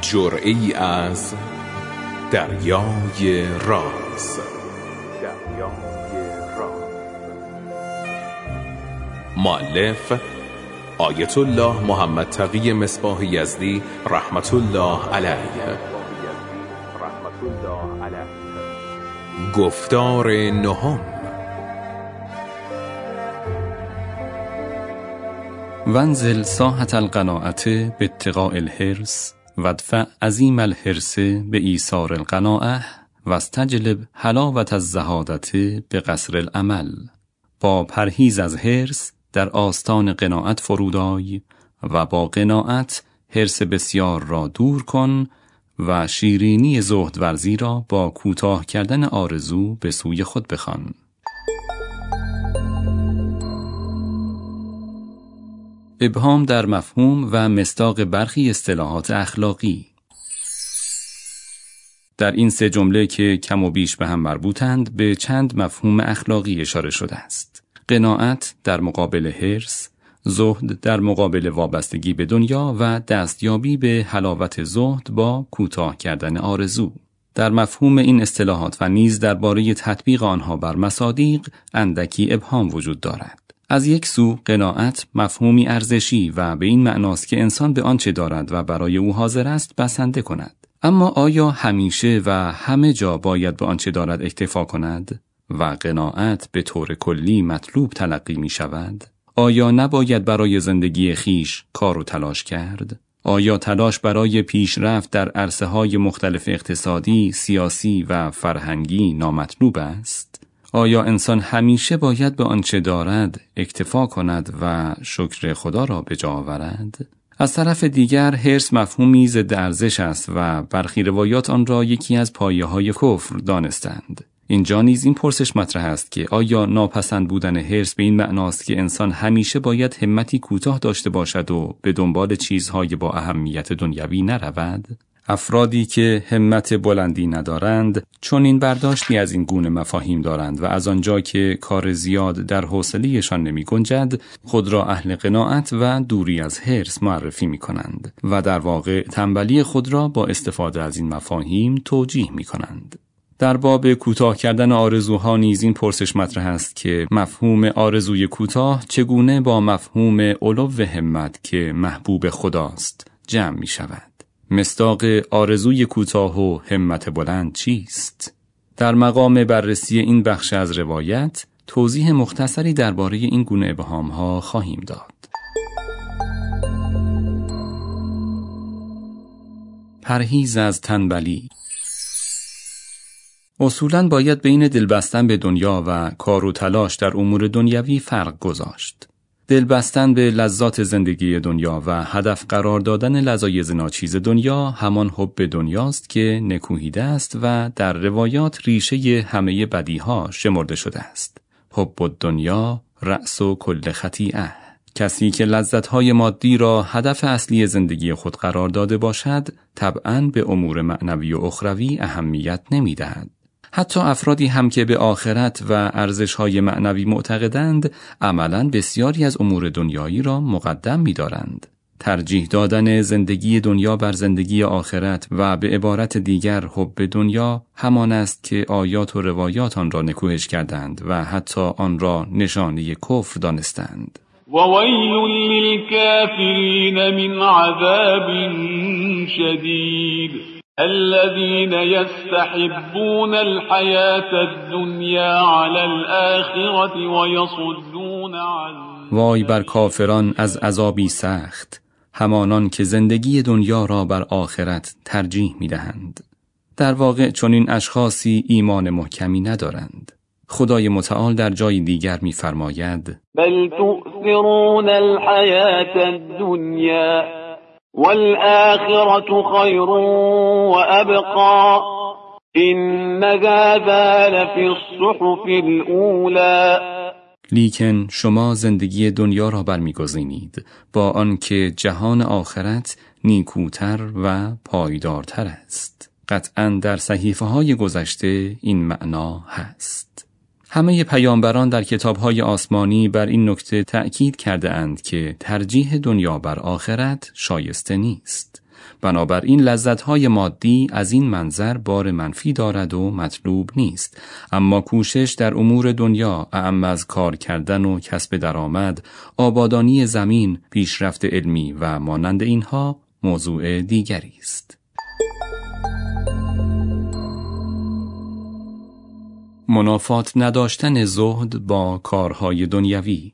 جرعه‌ای از دریای راز. مؤلف آیت الله محمد تقی مصباح یزدی رحمت الله علیه. گفتار نهم. وانزل ساحة القناعة باتقاء الحرص وادفع عظیم الحرص به ایثار القناعة واستجلب حلاوة الزهادة به قصر العمل. با پرهیز از حرص در آستان قناعت فرود آی و با قناعت حرص بسیار را دور کن و شیرینی زهد ورزی را با کوتاه کردن آرزو به سوی خود بخوان. ابهام در مفهوم و مصداق برخی اصطلاحات اخلاقی. در این سه جمله که کم و بیش به هم مربوطند به چند مفهوم اخلاقی اشاره شده است. قناعت در مقابل حرص، زهد در مقابل وابستگی به دنیا و دستیابی به حلاوت زهد با کوتاه کردن آرزو. در مفهوم این اصطلاحات و نیز درباره تطبیق آنها بر مصادیق اندکی ابهام وجود دارد. از یک سو قناعت مفهومی ارزشی و به این معناست که انسان به آنچه دارد و برای او حاضر است بسنده کند. اما آیا همیشه و همه جا باید به آنچه دارد اکتفا کند و قناعت به طور کلی مطلوب تلقی می شود؟ آیا نباید برای زندگی خیش کار و تلاش کرد؟ آیا تلاش برای پیشرفت در عرصه‌های مختلف اقتصادی، سیاسی و فرهنگی نامطلوب است؟ آیا انسان همیشه باید به آنچه دارد اکتفا کند و شکر خدا را به جا آورد؟ از طرف دیگر حرص مفهومی ضد ارزش است و برخی روایات آن را یکی از پایه‌های کفر دانستند. اینجا نیز این پرسش مطرح است که آیا ناپسند بودن حرص به این معناست که انسان همیشه باید همتی کوتاه داشته باشد و به دنبال چیزهای با اهمیت دنیوی نرود؟ افرادی که همت بلندی ندارند چون این برداشتی از این گونه مفاهیم دارند و از آنجا که کار زیاد در حوصله‌شان نمی گنجد خود را اهل قناعت و دوری از حرص معرفی می کنند و در واقع تنبلی خود را با استفاده از این مفاهیم توجیه می کنند. در باب کوتاه کردن آرزوها نیز این پرسش مطرح است که مفهوم آرزوی کوتاه چگونه با مفهوم علو همت که محبوب خداست جمع می شود. مصداق آرزوی کوتاه و همت بلند چیست؟ در مقام بررسی این بخش از روایت توضیح مختصری درباره این گونه ابهام‌ها خواهیم داد. پرهیز از تنبلی. اصولاً باید بین دلبستن به دنیا و کار و تلاش در امور دنیوی فرق گذاشت. دلبستن به لذات زندگی دنیا و هدف قرار دادن لذایذ ناچیز دنیا همان حب دنیاست که نکوهیده است و در روایات ریشه همه بدیها شمرده شده است. حب الدنیا رأس کل خطیئه. کسی که لذت‌های مادی را هدف اصلی زندگی خود قرار داده باشد، طبعاً به امور معنوی و اخروی اهمیت نمی‌دهد. حتی افرادی هم که به آخرت و ارزش‌های معنوی معتقدند، عملاً بسیاری از امور دنیایی را مقدم می‌دارند. ترجیح دادن زندگی دنیا بر زندگی آخرت و به عبارت دیگر حب دنیا همان است که آیات و روایات آن را نکوهش کردند و حتی آن را نشانه کفر دانستند. وَوَيْلٌ لِلْكَافِرِينَ مِنْ عَذَابٍ شَدِيدٍ الذين يستحبون الحياة الدنيا على الآخرة ويصدون عن. وای بر کافران از عذابی سخت، همانان که زندگی دنیا را بر آخرت ترجیح می‌دهند. در واقع چنین اشخاصی ایمان محکمی ندارند. خدای متعال در جای دیگر می‌فرماید: بل تؤثرون الحياة الدنيا والآخرة خير وأبقى إن هذا لفي الصحف الأولى. لیکن شما زندگی دنیا را برمی‌گزینید با آنکه جهان آخرت نیکوتر و پایدارتر است. قطعاً در صحیفه‌های گذشته این معنا هست. همه پیامبران در کتاب‌های آسمانی بر این نکته تأکید کرده اند که ترجیح دنیا بر آخرت شایسته نیست. بنابراین لذت‌های مادی از این منظر بار منفی دارد و مطلوب نیست، اما کوشش در امور دنیا اعم از کار کردن و کسب درآمد، آبادانی زمین، پیشرفت علمی و مانند اینها موضوع دیگری است. منافات نداشتن زهد با کارهای دنیوی.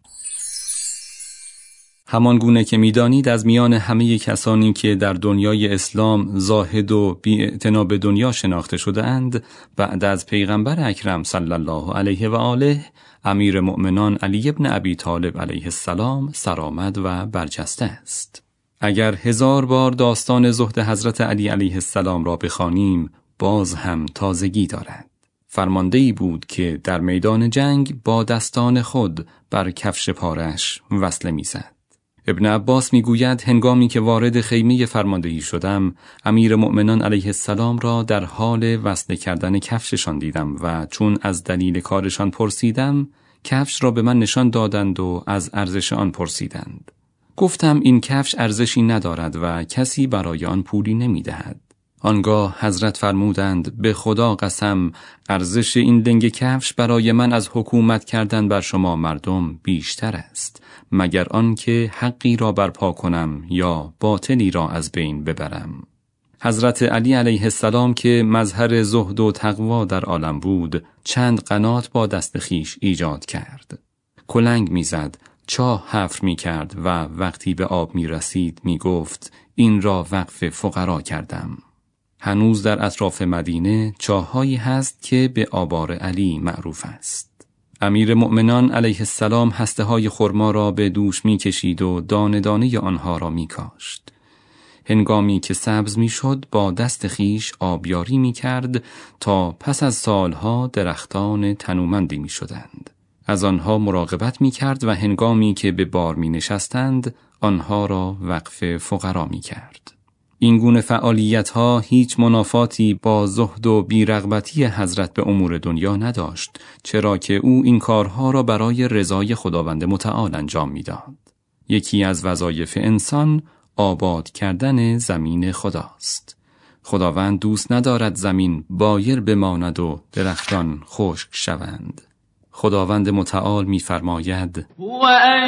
همان گونه که می‌دانید از میان همه کسانی که در دنیای اسلام زاهد و بی‌اعتنا به دنیا شناخته شده‌اند، بعد از پیغمبر اکرم صلی الله علیه و آله، امیر مؤمنان علی ابن ابی طالب علیه السلام سرآمد و برجسته است. اگر 1000 بار داستان زهد حضرت علی علیه السلام را بخوانیم، باز هم تازگی دارد. فرمانده‌ای بود که در میدان جنگ با دستان خود بر کفش پارش وصله می‌زد. ابن عباس میگوید هنگامی که وارد خیمه فرماندهی شدم، امیر مؤمنان علیه السلام را در حال وصله کردن کفششان دیدم و چون از دلیل کارشان پرسیدم، کفش را به من نشان دادند و از ارزش آن پرسیدند. گفتم این کفش ارزشی ندارد و کسی برای آن پولی نمیدهد. آنگاه حضرت فرمودند به خدا قسم ارزش این دنگ کفش برای من از حکومت کردن بر شما مردم بیشتر است، مگر آن که حقی را برپا کنم یا باطلی را از بین ببرم. حضرت علی علیه السلام که مظهر زهد و تقوا در عالم بود، چند قنات با دست خیش ایجاد کرد. کلنگ میزد، چاه حفر میکرد و وقتی به آب میرسید میگفت این را وقف فقرا کردم. هنوز در اطراف مدینه چاه‌هایی هست که به آبار علی معروف است. امیر مؤمنان علیه السلام هسته‌های خرما را به دوش می‌کشید و دانه دانه آنها را می‌کاشت. هنگامی که سبز می‌شد با دست خیش آبیاری می‌کرد تا پس از سالها درختان تنومندی می‌شدند. از آنها مراقبت می‌کرد و هنگامی که به بار می‌نشستند آنها را وقف فقرا می‌کرد. این گونه فعالیت‌ها هیچ منافاتی با زهد و بی‌رغبتی حضرت به امور دنیا نداشت، چرا که او این کارها را برای رضای خداوند متعال انجام می‌داد. یکی از وظایف انسان آباد کردن زمین خداست. خداوند دوست ندارد زمین بایر بماند و درختان خشک شوند. خداوند متعال می‌فرماید: هو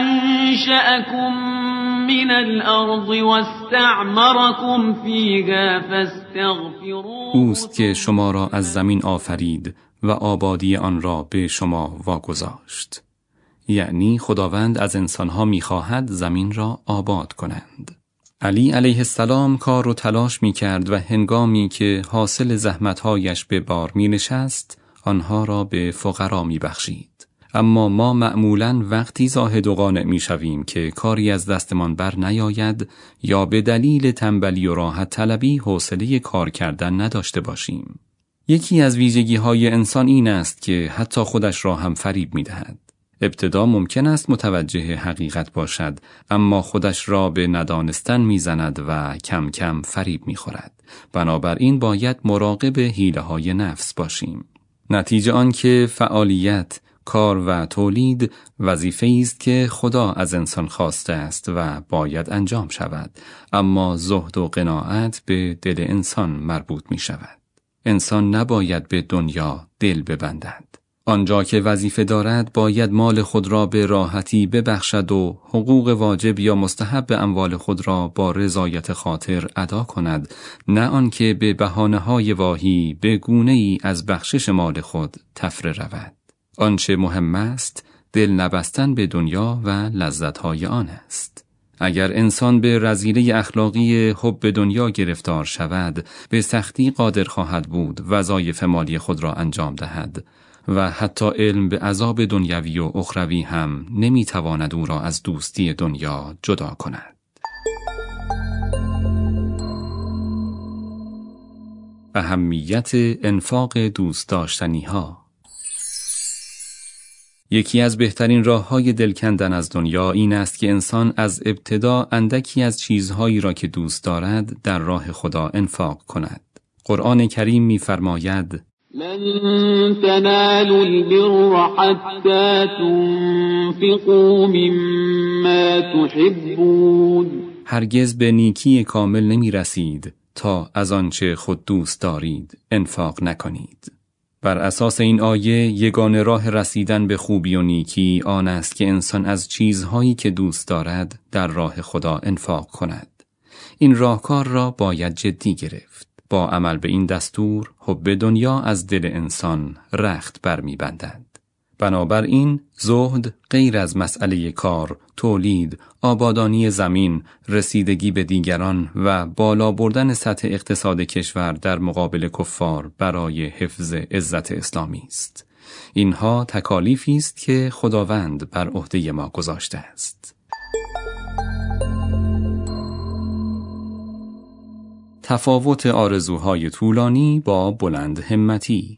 انشأکم من الارض واستعمركم فیها فاستغفروه. اوست که شما را از زمین آفرید و آبادی آن را به شما واگذاشت. یعنی خداوند از انسانها می‌خواهد زمین را آباد کنند. علی علیه السلام کار و تلاش می‌کرد و هنگامی که حاصل زحمت‌هایش به بار می‌نشست، آنها را به فقرا می‌بخشید. اما ما معمولاً وقتی زاهد و قانع می‌شویم که کاری از دستمان بر نیاید یا به دلیل تنبلی و راحت طلبی حوصله کار کردن نداشته باشیم. یکی از ویژگی‌های انسان این است که حتی خودش را هم فریب می‌دهد. ابتدا ممکن است متوجه حقیقت باشد، اما خودش را به ندانستن می‌زند و کم کم فریب می‌خورد. بنابراین باید مراقب حیله‌های نفس باشیم. نتیجه آن که فعالیت، کار و تولید وظیفه‌ای است که خدا از انسان خواسته است و باید انجام شود، اما زهد و قناعت به دل انسان مربوط می شود. انسان نباید به دنیا دل ببندد. آنجا که وظیفه دارد باید مال خود را به راحتی ببخشد و حقوق واجب یا مستحب اموال خود را با رضایت خاطر ادا کند، نه آنکه به بهانه‌های واهی به گونه‌ای از بخشش مال خود تفره رود. آنچه مهم است دل نبستن به دنیا و لذت‌های آن است. اگر انسان به رذیله اخلاقی حب دنیا گرفتار شود، به سختی قادر خواهد بود وظایف مالی خود را انجام دهد و حتی علم به عذاب دنیوی و اخروی هم نمیتواند او را از دوستی دنیا جدا کند. اهمیت انفاق دوست داشتنی ها. یکی از بهترین راه‌های دل کندن از دنیا این است که انسان از ابتدا اندکی از چیزهایی را که دوست دارد در راه خدا انفاق کند. قرآن کریم می‌فرماید: لن تنالوا البر حتى تنفقوا مما تحبون. هرگز به نیکی کامل نمی رسید تا از آنچه خود دوست دارید انفاق نکنید. بر اساس این آیه یگانه راه رسیدن به خوبی و نیکی آن است که انسان از چیزهایی که دوست دارد در راه خدا انفاق کند. این راهکار را باید جدی گرفت. با عمل به این دستور حب دنیا از دل انسان رخت برمی‌بندد. بنابراین زهد غیر از مسئله کار، تولید، آبادانی زمین، رسیدگی به دیگران و بالا بردن سطح اقتصاد کشور در مقابل کفار برای حفظ عزت اسلامی است. اینها تکالیفی است که خداوند بر عهده ما گذاشته است. تفاوت آرزوهای طولانی با بلند همتی.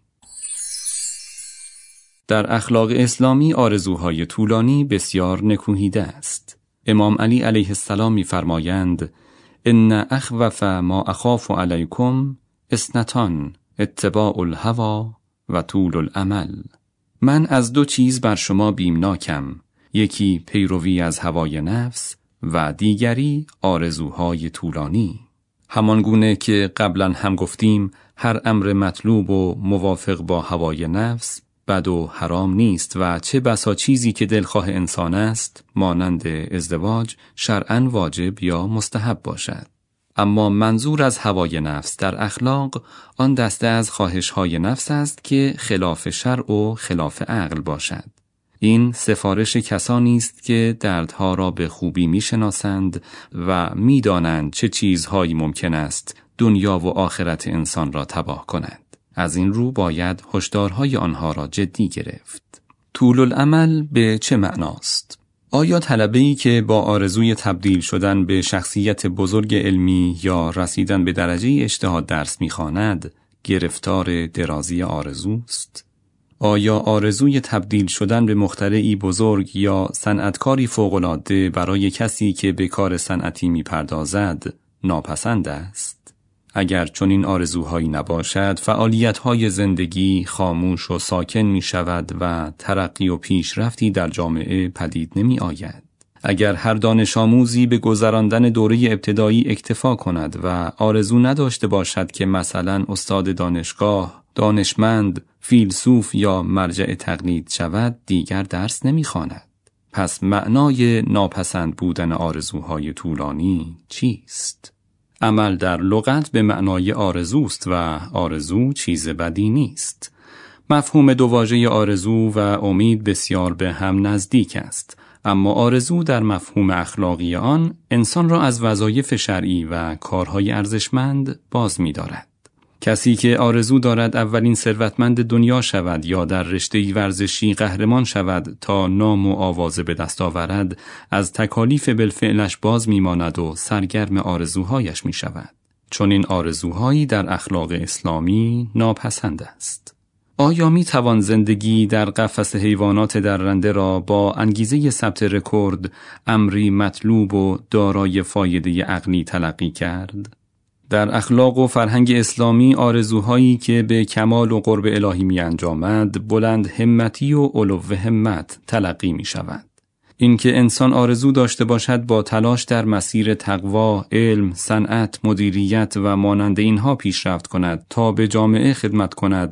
در اخلاق اسلامی آرزوهای طولانی بسیار نکوهیده است. امام علی علیه السلام می‌فرمایند: ان اخوف ما اخاف علیکم اثنتان اتباع الهوی و طول الامل. من از دو چیز بر شما بیمناکم، یکی پیروی از هوای نفس و دیگری آرزوهای طولانی. همان گونه که قبلا هم گفتیم هر امر مطلوب و موافق با هوای نفس بد و حرام نیست و چه بسا چیزی که دلخواه انسان است مانند ازدواج شرعاً واجب یا مستحب باشد. اما منظور از هوای نفس در اخلاق آن دسته از خواهش‌های نفس است که خلاف شرع و خلاف عقل باشد. این سفارش کسانی است که دردها را به خوبی می‌شناسند و می‌دانند چه چیزهایی ممکن است دنیا و آخرت انسان را تباه کند. از این رو باید هشدارهای آنها را جدی گرفت. طول الامل به چه معناست؟ آیا طلبه‌ای که با آرزوی تبدیل شدن به شخصیت بزرگ علمی یا رسیدن به درجه اجتهاد درس می‌خواند گرفتار درازی آرزوست؟ آیا آرزوی تبدیل شدن به مخترعی بزرگ یا صنعتکاری فوق‌العاده برای کسی که به کار صنعتی می‌پردازد ناپسند است؟ اگر چنین آرزوهایی نباشد، فعالیت‌های زندگی خاموش و ساکن می‌شود و ترقی و پیشرفتی در جامعه پدید نمی‌آید. اگر هر دانش آموزی به گذراندن دوره ابتدایی اکتفا کند و آرزو نداشته باشد که مثلا استاد دانشگاه، دانشمند، فیلسوف یا مرجع تقلید شود، دیگر درس نمی‌خواند. پس معنای ناپسند بودن آرزوهای طولانی چیست؟ عمل در لغت به معنای آرزوست و آرزو چیز بدی نیست. مفهوم دو واژه آرزو و امید بسیار به هم نزدیک است، اما آرزو در مفهوم اخلاقی آن انسان را از وظایف شرعی و کارهای ارزشمند باز می‌دارد. کسی که آرزو دارد اولین ثروتمند دنیا شود یا در رشته ورزشی قهرمان شود تا نام و آوازه به دست آورد، از تکالیف بالفعلش باز میماند و سرگرم آرزوهایش می شود. چون این آرزوهایی در اخلاق اسلامی ناپسند است. آیا می توان زندگی در قفس حیوانات درنده را با انگیزه ثبت رکورد امری مطلوب و دارای فایده عقلی تلقی کرد؟ در اخلاق و فرهنگ اسلامی آرزوهایی که به کمال و قرب الهی می انجامد بلند همتی و علو همت تلقی می شود. این که انسان آرزو داشته باشد با تلاش در مسیر تقوا، علم، صنعت، مدیریت و مانند اینها پیشرفت کند تا به جامعه خدمت کند،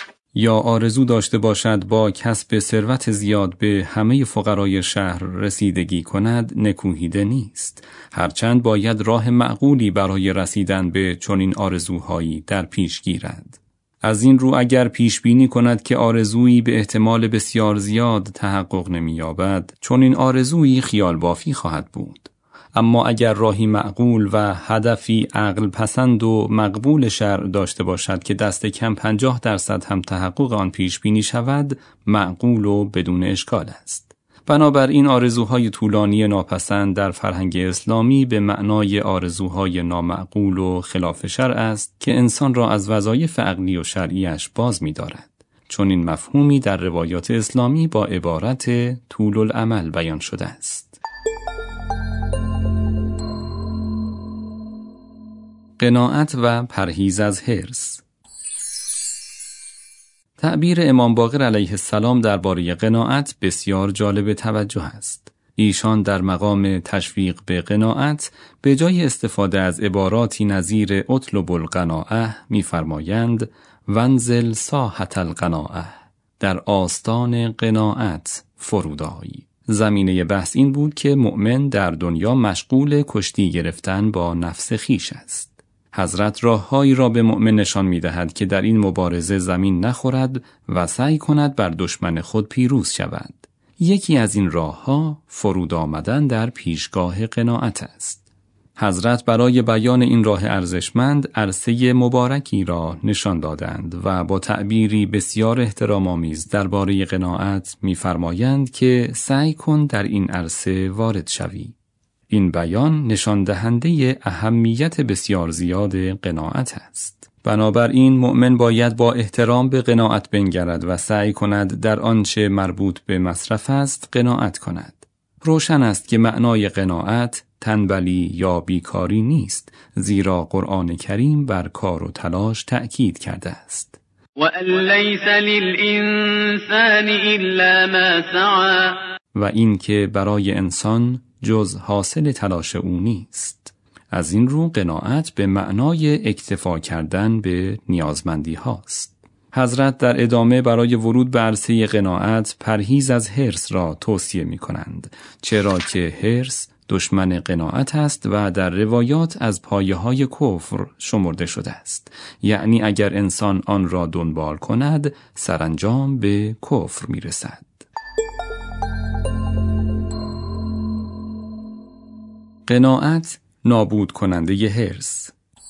یا آرزو داشته باشد با کسب ثروت زیاد به همه فقرای شهر رسیدگی کند، نکوهیده نیست. هرچند باید راه معقولی برای رسیدن به چنین آرزوهایی در پیش گیرد. از این رو اگر پیش بینی کند که آرزویی به احتمال بسیار زیاد تحقق نمی‌یابد، چنین آرزویی خیال بافی خواهد بود. اما اگر راهی معقول و هدفی عقل پسند و مقبول شرع داشته باشد که دست کم 50% هم تحقق آن پیش بینی شود، معقول و بدون اشکال است. بنابراین آرزوهای طولانی ناپسند در فرهنگ اسلامی به معنای آرزوهای نامعقول و خلاف شرع است که انسان را از وظایف عقلی و شرعیش باز می‌دارد. چون این مفهومی در روایات اسلامی با عبارت طول الامل بیان شده است. قناعت و پرهیز از حرص. تعبیر امام باقر علیه السلام درباره قناعت بسیار جالب توجه است. ایشان در مقام تشویق به قناعت به جای استفاده از عباراتی نظیر اطلب القناعه می‌فرمایند ونزل ساحة القناعه، در آستان قناعت فرود آی. زمینه بحث این بود که مؤمن در دنیا مشغول کشتی گرفتن با نفس خیش است. حضرت راههایی را به مؤمن نشان می‌دهد که در این مبارزه زمین نخورد و سعی کند بر دشمن خود پیروز شود. یکی از این راهها فرود آمدن در پیشگاه قناعت است. حضرت برای بیان این راه ارزشمند عرصه مبارکی را نشان دادند و با تعبیری بسیار احترام‌آمیز درباره قناعت می‌فرمایند که سعی کن در این عرصه وارد شوی. این بیان نشان دهنده اهمیت بسیار زیاد قناعت است. بنابراین مؤمن باید با احترام به قناعت بنگرد و سعی کند در آنچه مربوط به مصرف است قناعت کند. روشن است که معنای قناعت تنبلی یا بیکاری نیست، زیرا قرآن کریم بر کار و تلاش تأکید کرده است. وَأَن لَّيْسَ لِلْإِنسَانِ إِلَّا مَا سَعَىٰ، و این که برای انسان جز حاصل تلاش او نیست. از این رو قناعت به معنای اکتفا کردن به نیازمندی هاست. حضرت در ادامه برای ورود به عرصه قناعت پرهیز از حرص را توصیه می کنند، چرا که حرص دشمن قناعت است و در روایات از پایه‌های کفر شمرده شده است. یعنی اگر انسان آن را دنبال کند سرانجام به کفر می رسد. قناعت نابود کننده حرص.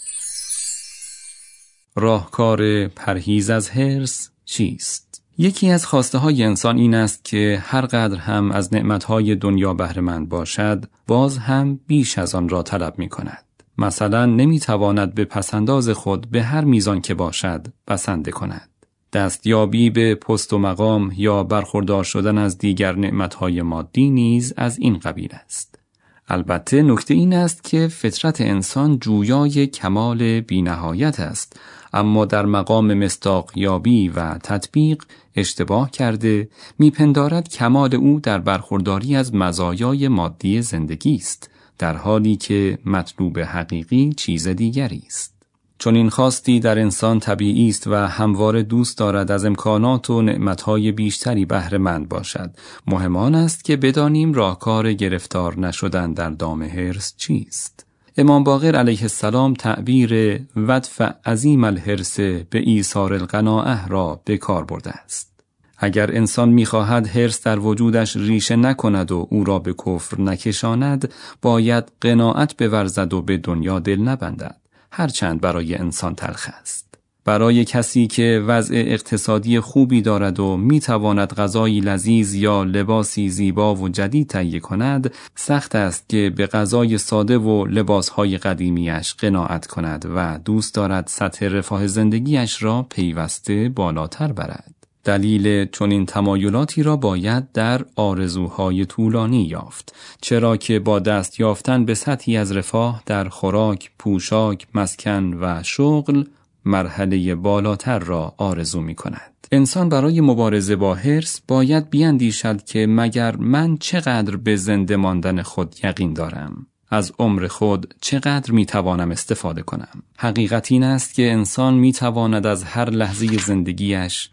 راهکار پرهیز از حرص چیست؟ یکی از خواسته های انسان این است که هر قدر هم از نعمتهای دنیا بهره‌مند باشد، باز هم بیش از آن را طلب می کند. مثلا نمی تواند به پسنداز خود به هر میزان که باشد بسنده کند. دستیابی به پست و مقام یا برخوردار شدن از دیگر نعمتهای مادی نیز از این قبیل است. البته نکته این است که فطرت انسان جویای کمال بی‌نهایت است، اما در مقام مصداق یابی و تطبیق اشتباه کرده میپندارد کمال او در برخورداری از مزایای مادی زندگی است، در حالی که مطلوب حقیقی چیز دیگری است. چون این خواستی در انسان طبیعی است و همواره دوست دارد از امکانات و نعمتهای بیشتری بهره مند باشد. مهم آن است که بدانیم راهکار گرفتار نشدن در دام حرص چیست. امام باقر علیه السلام تعبیر ودفع عظیم الحرص به ایثار القناعه را به کار برده است. اگر انسان می‌خواهد حرص در وجودش ریشه نکند و او را به کفر نکشاند، باید قناعت بورزد و به دنیا دل نبندد، هرچند برای انسان تلخ است. برای کسی که وضع اقتصادی خوبی دارد و میتواند غذایی لذیذ یا لباسی زیبا و جدید تهیه کند، سخت است که به غذای ساده و لباسهای قدیمیش قناعت کند و دوست دارد سطح رفاه زندگیش را پیوسته بالاتر برد. دلیل چنین تمایلاتی را باید در آرزوهای طولانی یافت، چرا که با دست یافتن به سطحی از رفاه در خوراک، پوشاک، مسکن و شغل مرحله بالاتر را آرزو می کند. انسان برای مبارزه با حرص باید بیندیشد که مگر من چقدر به زنده ماندن خود یقین دارم؟ از عمر خود چقدر می توانم استفاده کنم؟ حقیقت این است که انسان می تواند از هر لحظه زندگیش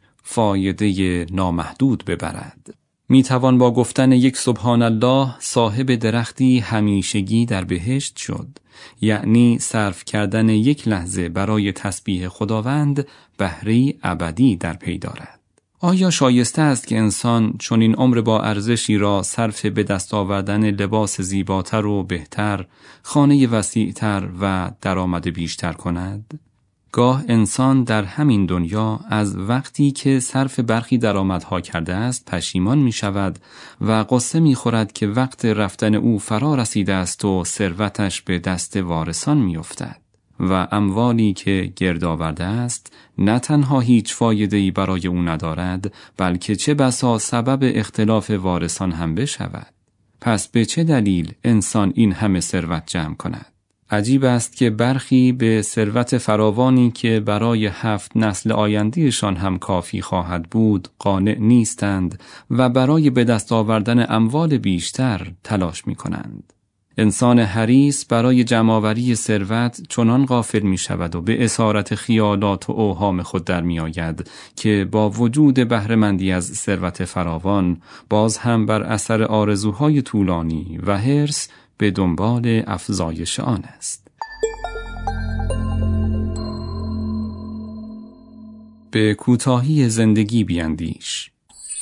فایده نامحدود ببرد. می توان با گفتن یک سبحان الله صاحب درختی همیشگی در بهشت شد، یعنی صرف کردن یک لحظه برای تسبیح خداوند بهره ابدی در پی دارد. آیا شایسته است که انسان چون این عمر با ارزشی را صرف به دست آوردن لباس زیباتر و بهتر، خانه وسیعتر و درآمد بیشتر کند؟ گاه انسان در همین دنیا از وقتی که صرف برخی درآمدها کرده است پشیمان می شود و غصه می خورد که وقت رفتن او فرا رسیده است و ثروتش به دست وارثان می افتد و اموالی که گرد آورده است نه تنها هیچ فایده‌ای برای او ندارد، بلکه چه بسا سبب اختلاف وارثان هم بشود. پس به چه دلیل انسان این همه ثروت جمع کند؟ عجیب است که برخی به ثروت فراوانی که برای 7 نسل آیندهشان هم کافی خواهد بود قانع نیستند و برای به دست آوردن اموال بیشتر تلاش می کنند. انسان حریص برای جمع‌آوری ثروت چنان غافل می شود و به اسارت خیالات و اوهام خود در می آید که با وجود بهره‌مندی از ثروت فراوان باز هم بر اثر آرزوهای طولانی و حرص به دنبال افزایش آن است. به کوتاهی زندگی بیندیش.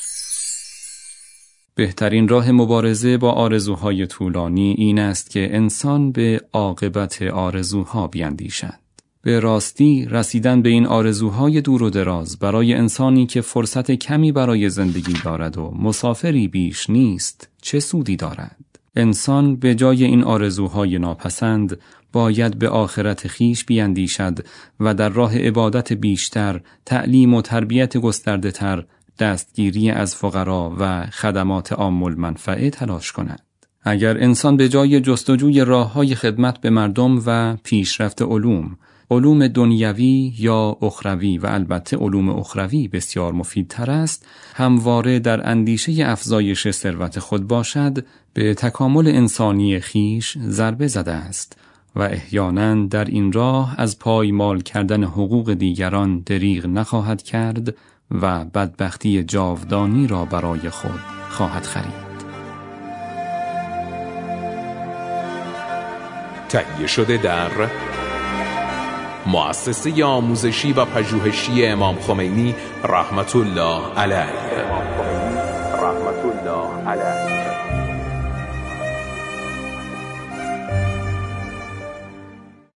بهترین راه مبارزه با آرزوهای طولانی این است که انسان به عاقبت آرزوها بیندیشد. به راستی رسیدن به این آرزوهای دور و دراز برای انسانی که فرصت کمی برای زندگی دارد و مسافری بیش نیست چه سودی دارد؟ انسان به جای این آرزوهای ناپسند باید به آخرت خیش بیندیشد و در راه عبادت بیشتر، تعلیم و تربیت گسترده تر، دستگیری از فقرا و خدمات عام المنفعه تلاش کند. اگر انسان به جای جستجوی راه‌های خدمت به مردم و پیشرفت علوم دنیوی یا اخروی و البته علوم اخروی بسیار مفیدتر است، همواره در اندیشه افزایش ثروت خود باشد، به تکامل انسانی خیش ضربه زده است و احیانا در این راه از پایمال کردن حقوق دیگران دریغ نخواهد کرد و بدبختی جاودانی را برای خود خواهد خرید. تهیه شده در مؤسسه آموزشی و پژوهشی امام خمینی رحمت الله علیه.